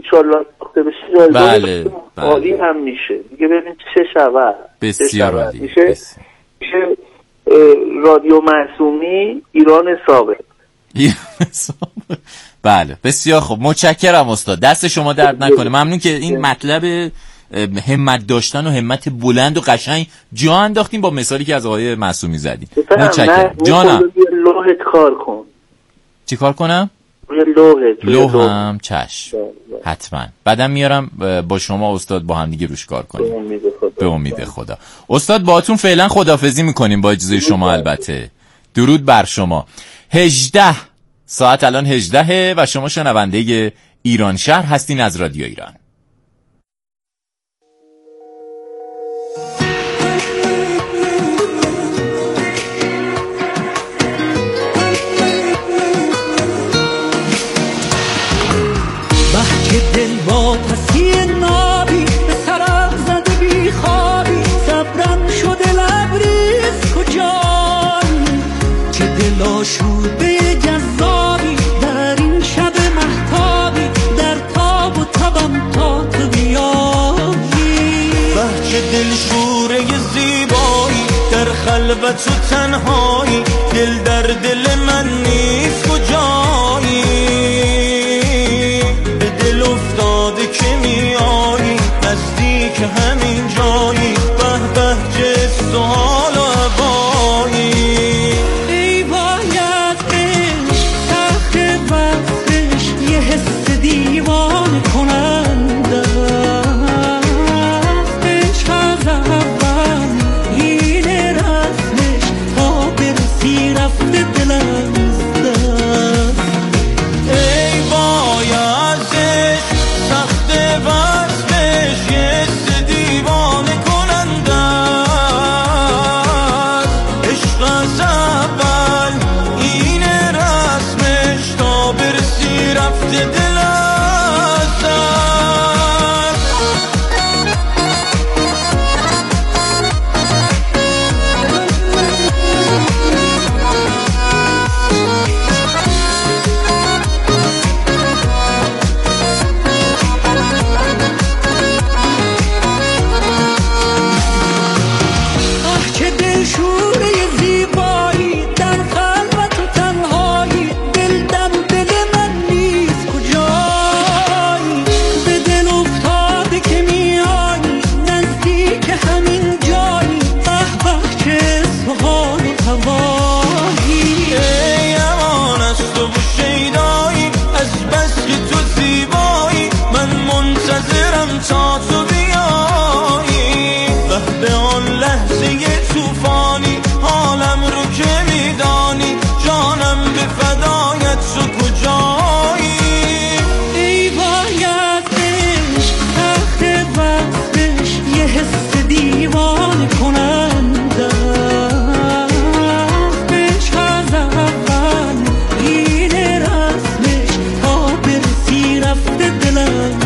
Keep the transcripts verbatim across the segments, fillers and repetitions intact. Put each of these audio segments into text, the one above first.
انشالله ساخته بشه جایزه بله عالی بله. هم میشه دیگه. ببین چه شود، بسیار عالی میشه بس... میشه رادیو معصومی ایران ثابت. بله بسیار خوب، متشکرم استاد، دست شما درد نکنه. ممنون که این مطلب همت داشتن و همت بلند و قشنگ جا انداختیم با مثالی که از آقای معصومی زدیم. متشکرم جانم. لوحت کار کن. چی کار کنم؟ روی لوحت. لوحم چشم حتما بعدم میارم با شما استاد با هم دیگه روش کار کنیم. به امید خدا. به امید خدا. استاد باهاتون فعلا خداحافظی میکنیم با اجازه شما. البته درود بر شما. هجده ساعت الان هجده و شما شنونده ایران شهر هستین از رادیو ایران. که دل با پسی نابی به سرم زده بی خوابی صبرم شده لبریز کجایی که دل آشوده جذابی در این شب مهتابی در تاب و تبم تا تو بیایی بهچه دل شوره زیبایی در خلوت و تنهایی دل در دل من نیست کجایی که میایی نزدیک همین جایی به به جست و حال و هوایی ای باید عشق تخت وقتش یه حس دیوانه کننده عشق از اول این رسمش تا برسی رفته دلم ای باید وصلش یه دیوانه کننده عشق از اول این رسمش تا برسی رفته دل تا تو بیایی به آن لحظه توفانی حالم رو که میدانی جانم به فدایت تو کجایی ای باید عشق تخت وقتش یه حس دیوانه کننده عشق از اول این رسمش تا برسی رفته دلم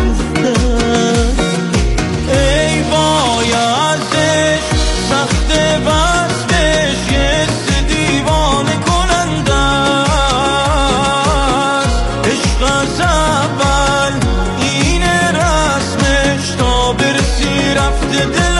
ای بایدش سخت وصلش یه دیوانه کننده عشق از اول این رسمش تا برسی رفته دل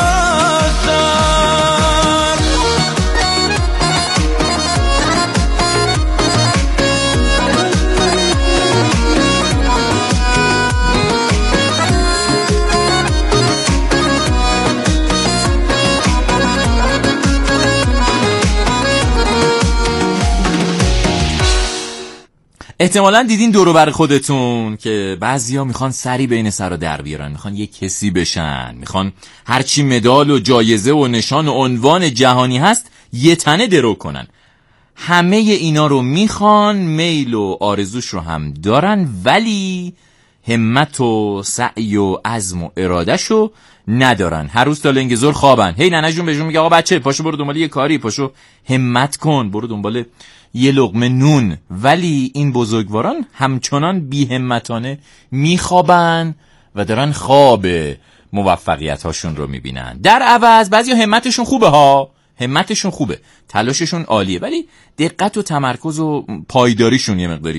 احتمالاً دیدین دورو بر خودتون که بعضیا میخوان سری بین سر و در بیارن، میخوان یک کسی بشن، میخوان هرچی مدال و جایزه و نشان و عنوان جهانی هست یه تنه درو کنن. همه اینا رو میخوان، میل و آرزوش رو هم دارن، ولی همت و سعی و عزم و ارادهشو ندارن. هر روز تا لنگ زور خوابن. هی ننه جون بهشون میگه آقا بچه پاشو برو دنبال یه کاری، پاشو همت کن، برو دنبال یه لقمه نون. ولی این بزرگواران همچنان بی همتانه میخوابن و دارن خواب موفقیت هاشون رو میبینن. در عوض بعضی همتشون خوبه ها، همتشون خوبه، تلاششون عالیه، ولی دقت و تمرکز و پایداریشون یه مقداری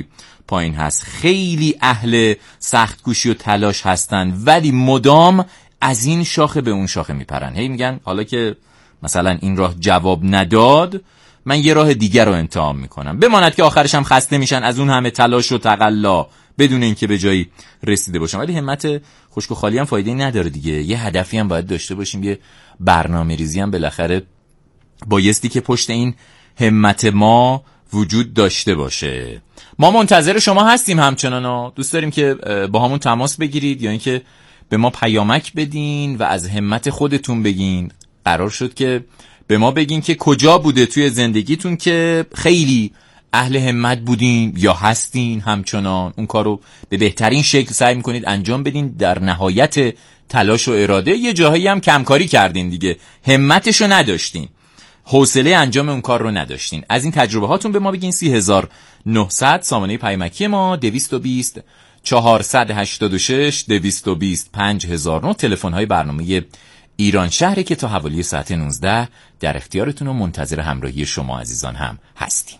پایین هست. خیلی اهل سخت کوشی و تلاش هستن ولی مدام از این شاخه به اون شاخه میپرن. هی میگن حالا که مثلا این راه جواب نداد من یه راه دیگر رو امتحان میکنم، بماند که آخرش هم خسته میشن از اون همه تلاش و تقلا بدون اینکه به جایی رسیده باشن. ولی همت خشک و خالی هم فایده نداره دیگه، یه هدفی هم باید داشته باشیم، یه برنامه ریزی هم بالاخره بایستی که پشت این همت ما وجود داشته باشه. ما منتظر شما هستیم همچنان، دوست داریم که با همون تماس بگیرید یا اینکه به ما پیامک بدین و از همت خودتون بگین. قرار شد که به ما بگین که کجا بوده توی زندگیتون که خیلی اهل همت بودین یا هستین همچنان، اون کارو به بهترین شکل سعی میکنید انجام بدین، در نهایت تلاش و اراده یه جاهایی هم کمکاری کردین دیگه، همتشو نداشتین، حوصله انجام اون کار رو نداشتین. از این تجربه هاتون به ما بگین. سی هزار نهصد سامانه پیامکی ما، دویست و بیست چهارصد و هشتاد و شش دویست و بیست پنج هزار و نه، تلفن های برنامه ایران شهره که تا حوالی ساعت نوزده در اختیارتون و منتظر همراهی شما عزیزان هم هستیم.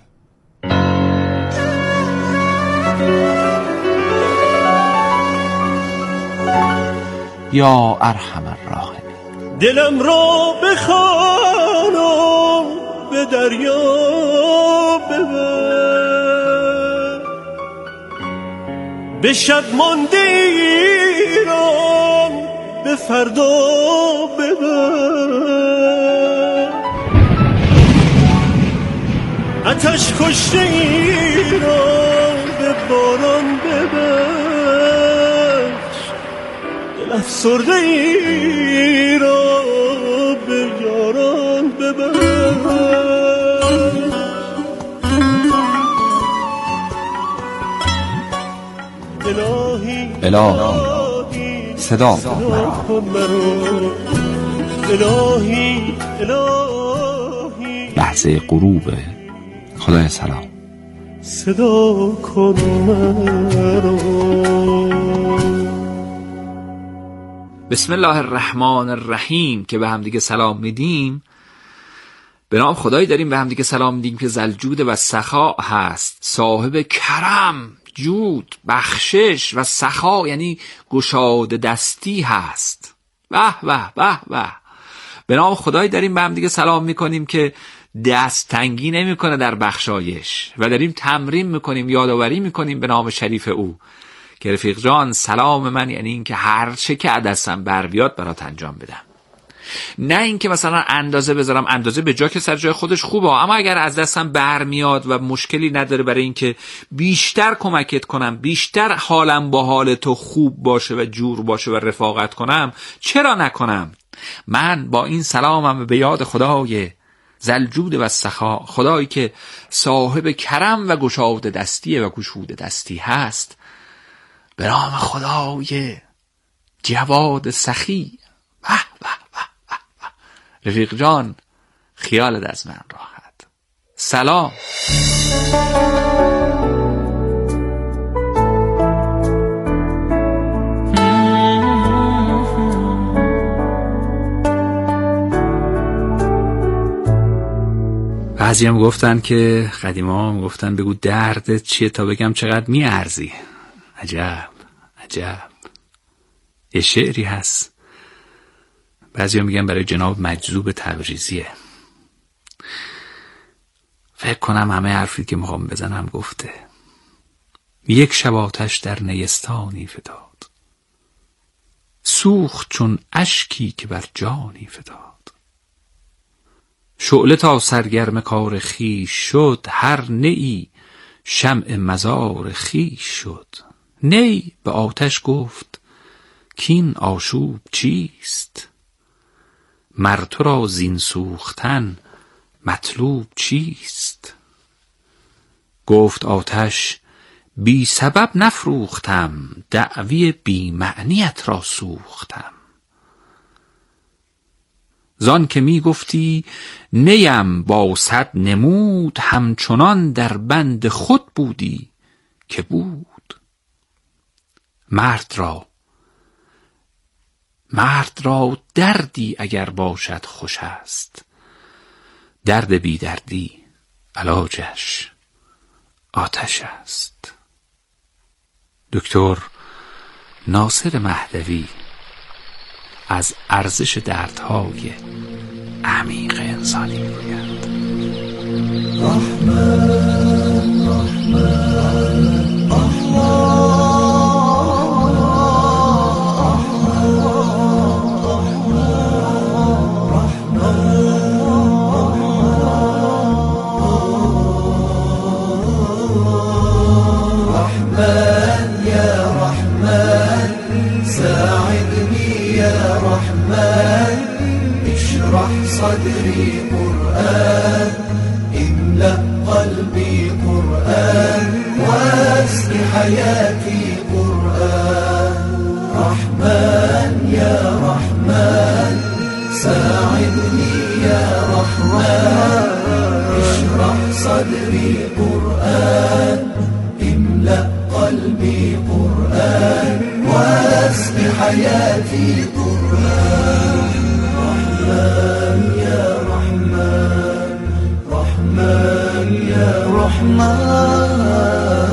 یا ارحم الراحمین. دلم را بخوانم به دریا ببر، به شب مانده ایران به فردا ببر، آتش کشته ایران به باران ببخش، دل افسرده ایران به یاران ببخش. الهی الهی صدا کن مرا، الهی الهی لحظه غروب خدای سلام صدا کن مرا. بسم الله الرحمن الرحیم که به هم دیگه سلام میدیم. به نام خدایی داریم به هم دیگه سلام میدیم که ذوالجود و سخا هست، صاحب کرم، جود، بخشش و سخا یعنی گشاده دستی هست. به به به به. به نام خدایی داریم به هم دیگه سلام میکنیم که دست تنگی نمی کنه در بخشایش و داریم تمرین میکنیم، یادآوری میکنیم به نام شریف او که رفیق جان سلام من یعنی این که هر چه که دستم بر بیاد برات انجام بدم، نه این که مثلا اندازه بذارم، اندازه به جا که سر جای خودش خوبه، اما اگر از دستم بر میاد و مشکلی نداره برای این که بیشتر کمکت کنم، بیشتر حالم با حال تو خوب باشه و جور باشه و رفاقت کنم، چرا نکنم؟ من با این سلامم به یاد خدای ذوالجود و سخا، خدایی که صاحب کرم و گشاده دستی و گشوده دستی هست، به نام خدای جواد سخی. به به به به. رفیق جان خیالت از من راحت. سلام. بعضی هم گفتن که قدیما هم گفتن بگو دردت چیه تا بگم چقدر میارزی. عجب عجب. یه شعری هست بعضی هم میگن برای جناب مجذوب تبریزیه. فکر کنم همه حرفی که میخوام بزنم گفته. یک شب آتش در نیستانی فتاد، سوخت چون اشکی که بر جانی فتاد. شعله تا سرگرم کار خویش شد، هر نیی شمع مزار خویش شد. نی به آتش گفت کین آشوب چیست، مر تو را زین سوختن مطلوب چیست. گفت آتش بی سبب نفروختم، دعوی بی معنیت را سوختم. زان که می گفتی نیم با صد نمود، همچنان در بند خود بودی که بود. مرد را مرد را دردی اگر باشد خوش است، درد بی دردی علاجش آتش است. دکتر ناصر مهدوی از ارزش دردهای عمیق انسانی میگوید. رحمن رحمن صدري قرآن املأ قلبي قرآن واسق حياتي قرآن رحمن يا رحمن ساعدني يا رحمن اشرح صدري قرآن املأ قلبي قرآن واسق حياتي قرآن رحمن يا رحمن رحمن يا رحمن.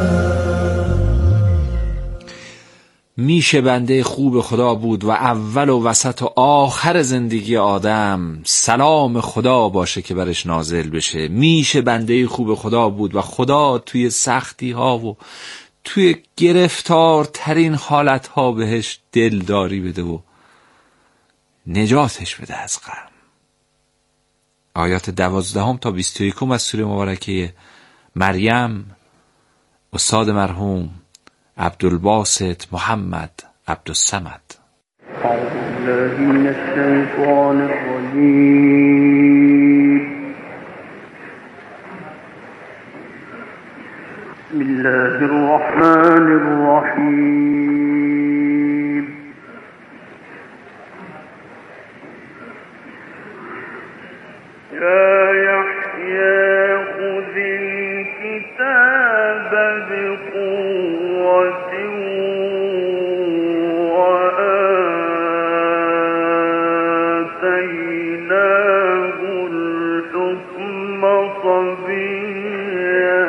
میشه بنده خوب خدا بود و اول و وسط و آخر زندگی آدم سلام خدا باشه که برش نازل بشه. میشه بنده خوب خدا بود و خدا توی سختی ها و توی گرفتار ترین حالت ها بهش دلداری بده و نجاتش بده از غم. آیات دوازدهم تا بیست و یکم از سوره مبارکه مریم استاد مرحوم عبدالباسط محمد عبدالصمد. اعوذ بالله من الشیطان الرجیم. بسم الله الرحمن الرحیم. يا يحيى خذ الكتاب بقوة وآتيناه الحكم صبيا.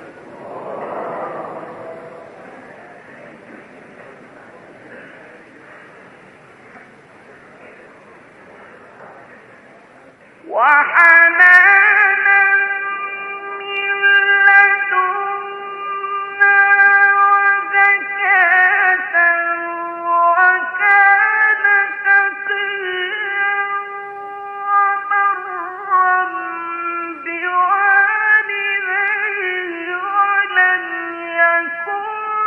وحنانا من لدنا وزكاة وكان تقيا وبرا بوالديه ولم يكن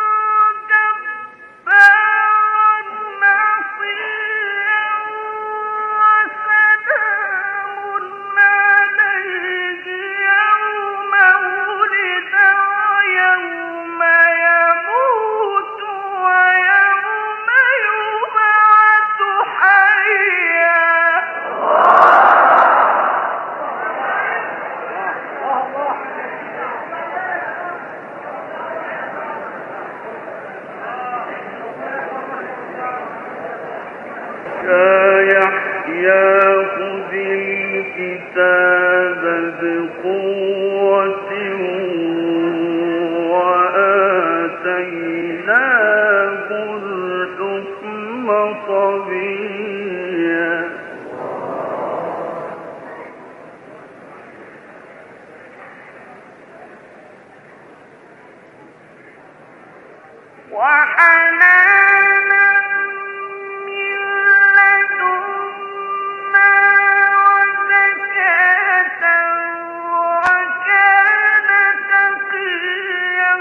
جبارا عصيا وسلام عليه يوم ولد ويوم يموت ويوم يبعث حيا. يا يحيى خذ الكتاب بقوة وآتيناه الحكم صبيا. وحنانا من لدنا وزكاة وكان تقيا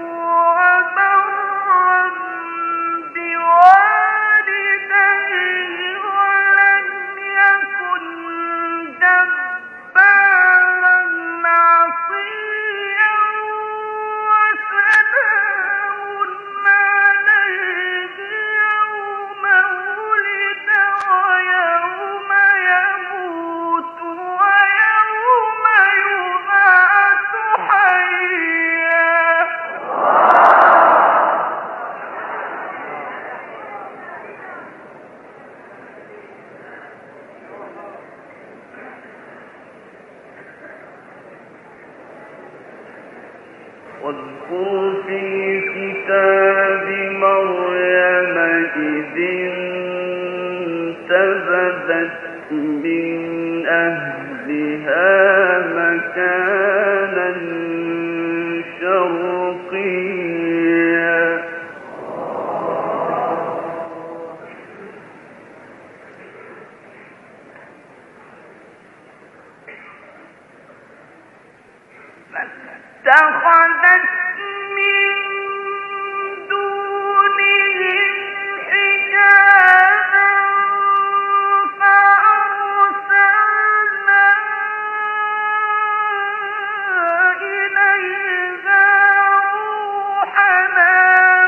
وبرا بوالديه ولم يكن جبارا عصيا وسلام عليه يوم ولد ويوم يموت ويوم يبعث حيا. واذكر في الكتاب من أهلها مكانا شرقيا فاتخذت من دونهم حجابا فأرسلنا إليها روحنا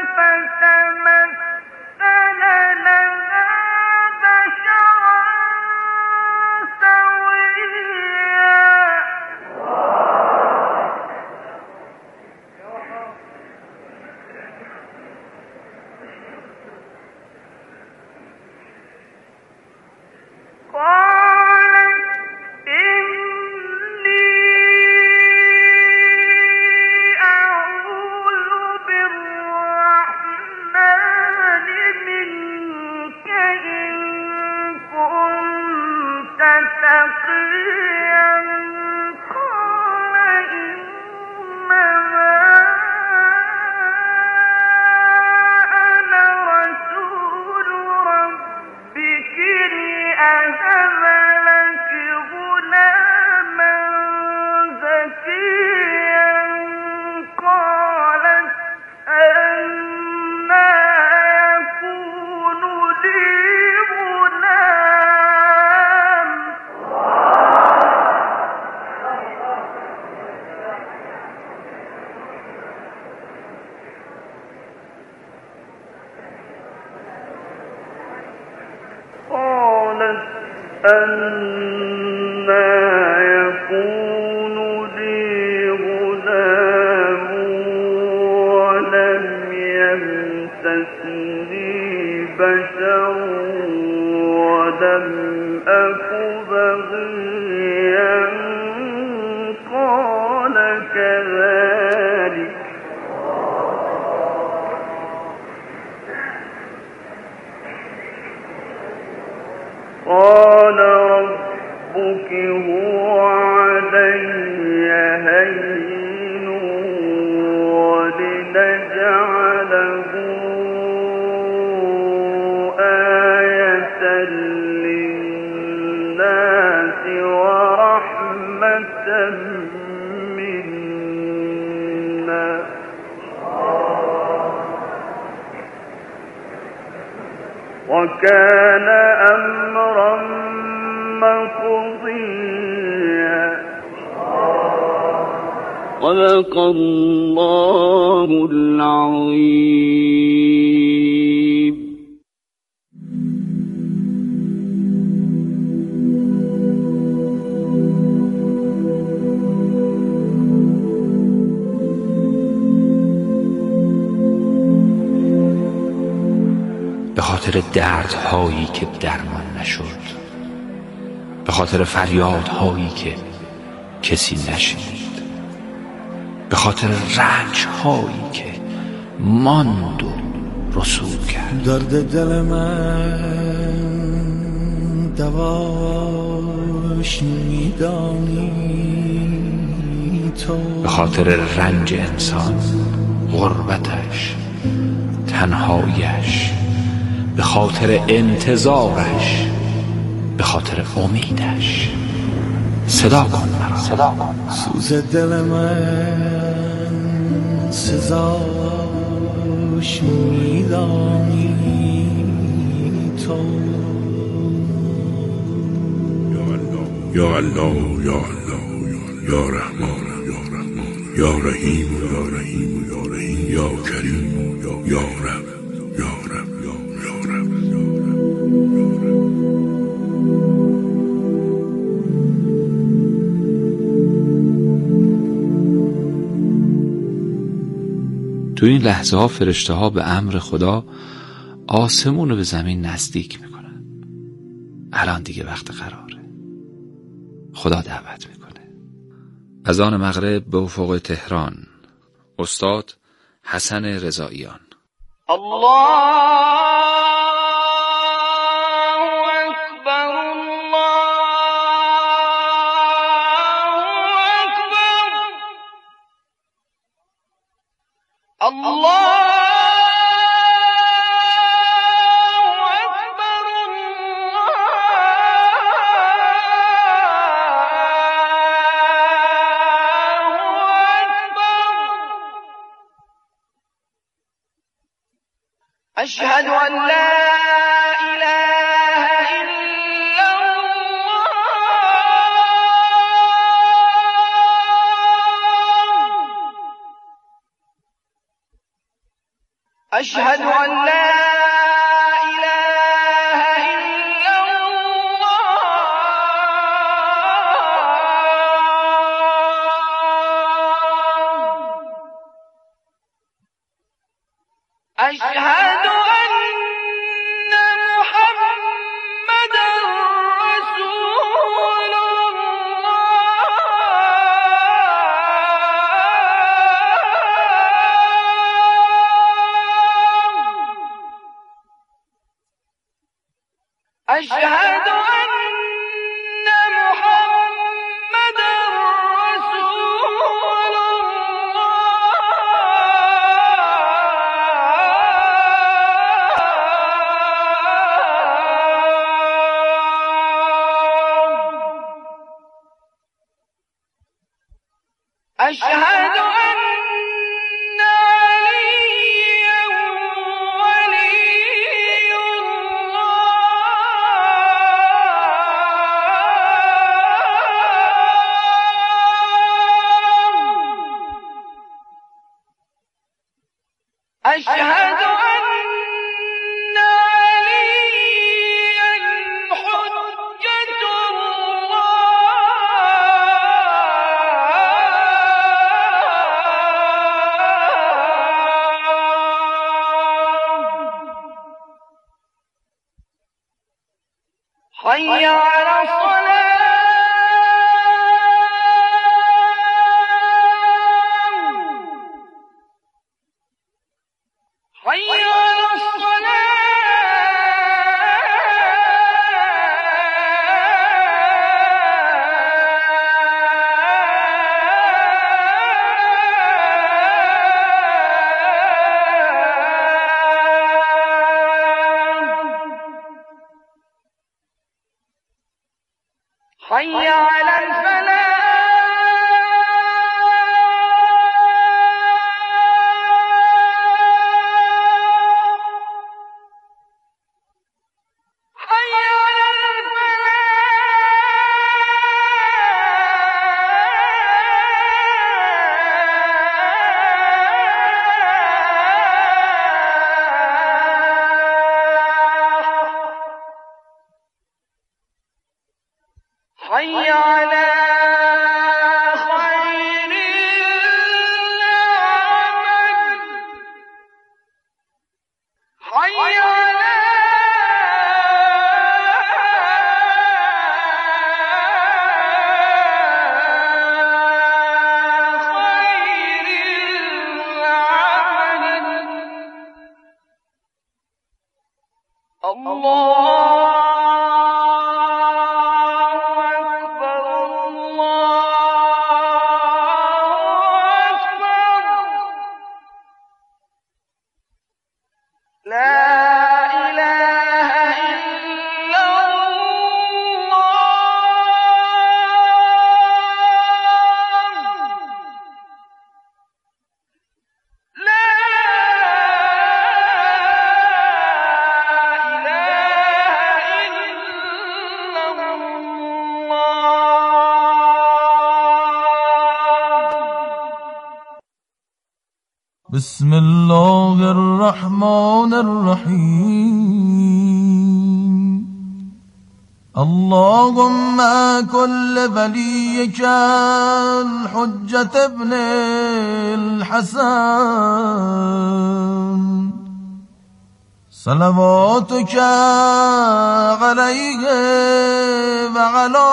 فتمثل لها بشرا سويا قالت إني أعوذ بالرحمن منك إن كنت تقيا قال إنما أنا رسول ربك لأهب لك غلاما زكيا قالت أنى يكون لي غلام قالت أنى يكون لي غلام ولم يمسسني بشر ولم أك بغيا قال كذلك قال ربك هو علي هين ولنجعله آية للناس ورحمة منا وكان أمرا مقضيا صدق الله العظيم. به خاطر دردهایی که درمان نشد، به خاطر فریادهایی که کسی نشنید، به خاطر رنجهایی که ماند و رسول کرد. درد دل من دواش میدانی تو، به خاطر رنج انسان، غربتش، تنهاییش، به خاطر انتظارش، به خاطر امیدش. صدا کن مرا، صدا کن مرا. سوز دل من سزاش میدانی تو. یا الله یا الله یا رحمان یا رحمان یا رحیم یا رحیم یا رحیم یا کریم یا رب یا رب یا رب. تو این لحظه ها فرشته ها به امر خدا آسمون رو به زمین نزدیک میکنن. الان دیگه وقت قراره. خدا دعوت میکنه. اذان مغرب به افق تهران. استاد حسن رضاییان. الله اکبر الله أشهد أن لا إله إلا الله أشهد أن لا إله إلا الله أشهد أن محمدا رسول الله أشهد أن محمدا رسول الله أشهد أن عليا ولي الله أشهد أن عليا حجة الله حي على الصلاة حي على حي على الفلاح حي على حي على خير العمل حي على خير العمل الله بسم الله الرحمن الرحيم اللهم كل وليك الحجة ابن الحسن صلواتك عليه وعلى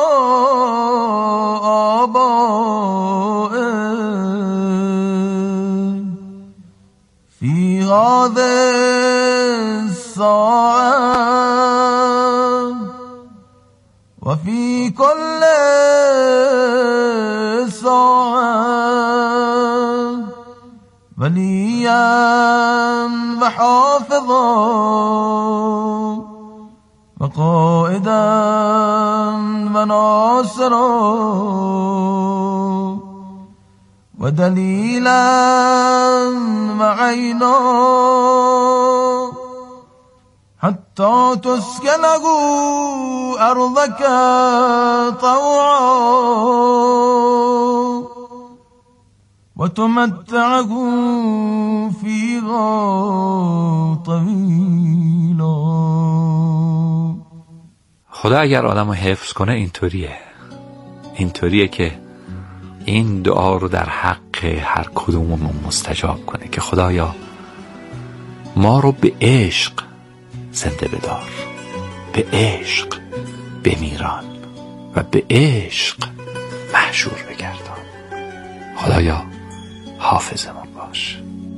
آبائه في هذه الساعة وفي كل ساعة وليا وحافظا وقائدا وناصرا ودليلا وعينا حتى تسكنه أرضك طوعا وتمتعه فيها طويلا. خدا اگر آدم رو حفظ کنه اینطوریه اینطوریه که این دعا رو در حق هر کدوممون مستجاب کنه که خدایا ما رو به عشق زنده بدار، به عشق بمیران و به عشق محشور بگردان. خدایا حافظمون باش.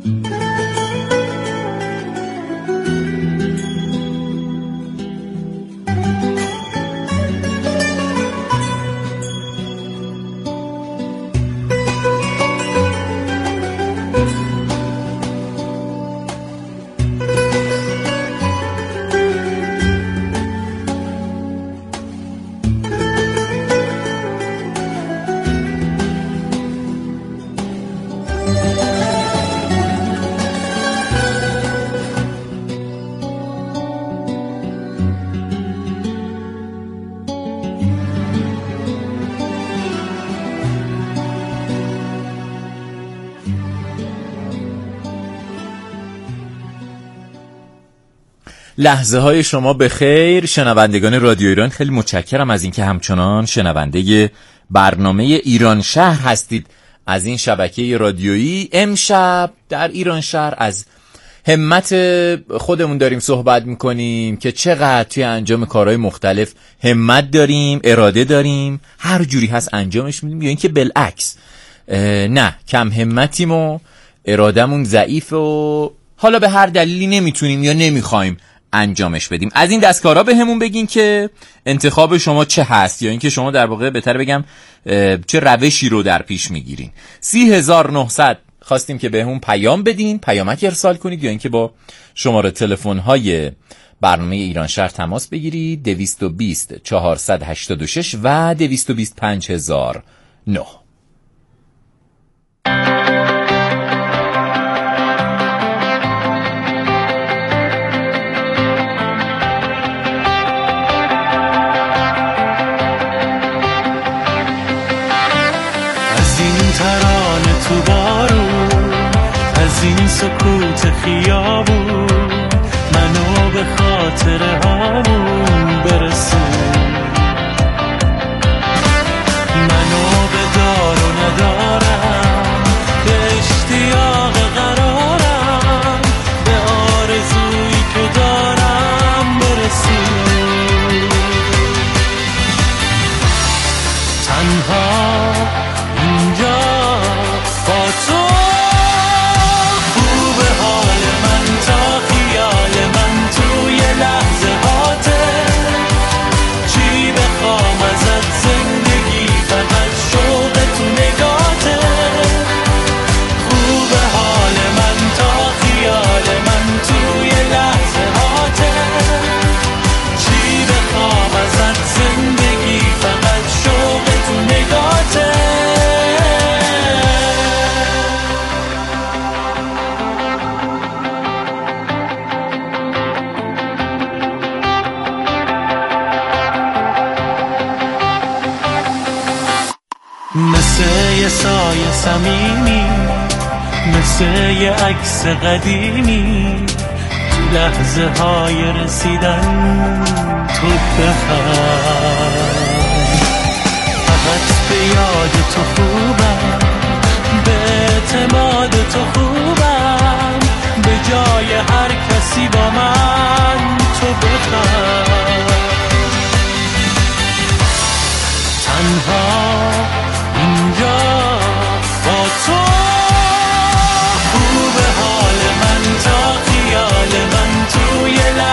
لحظه های شما به خیر شنوندگان رادیو ایران. خیلی متشکرم از اینکه همچنان شنونده برنامه ایران شهر هستید از این شبکه رادیویی. امشب در ایران شهر از همت خودمون داریم صحبت میکنیم که چقدر توی انجام کارهای مختلف همت داریم، اراده داریم، هر جوری هست انجامش میدیم، یا اینکه بالعکس نه کم همتیم و ارادمون ضعیفه و حالا به هر دلیلی نمیتونیم یا نمیخوایم انجامش بدیم. از این دستکارا به همون بگین که انتخاب شما چه هست، یا اینکه شما در واقع بهتر بگم چه روشی رو در پیش میگیرین. سی هزار و نهصد خواستیم که به همون پیام بدین، پیامک ارسال کنید، یا اینکه با شماره تلفن های برنامه ایران شهر تماس بگیرید دویست و بیست چهارصد و هشتاد و شش و دویست و بیست پنج هزار و نه. ترانه تو بارون، از این سکوت خیابون، منو به خاطر هامون برسون، منو به دار و ندارم، به اشتیاق قرارم، به آرزویی که دارم برسون. تنها مثل یه سایه صمیمی، مثل یه عکس قدیمی، تو لحظه های رسیدن تو بخواه. فقط به یاد تو خوبم، به اعتماد تو خوبم، به جای هر کسی با من